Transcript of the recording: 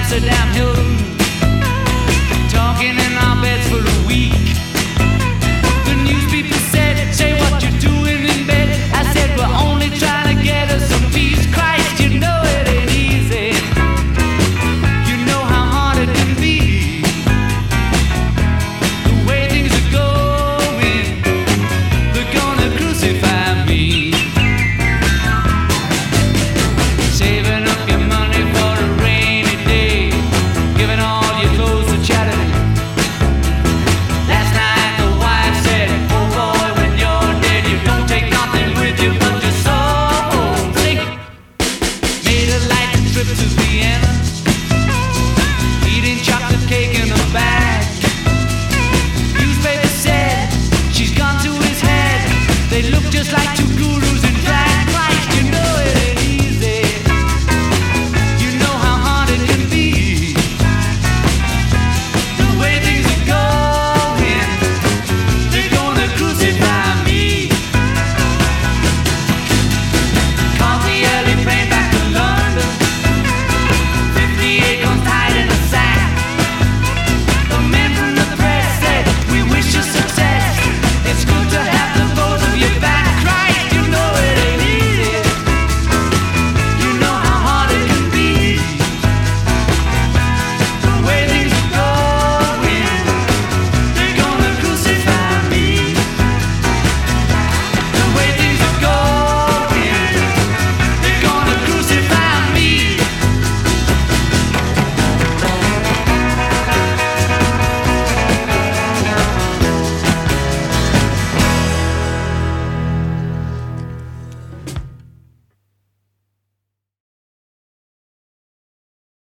Amsterdam Hilton, talking in our beds for a week. The news people said, say what you're doing in bed. I said, we're only trying to get us some peace. Christ, you know it ain't easy. You know how hard it can be. The way things are going, they're gonna crucify me. Saving up your money for a rainy day, giving all your clothes to charity. Last night the wife said, oh boy, when you're dead, you don't take nothing with you but your soul. Sing. Made a light trip to Vienna.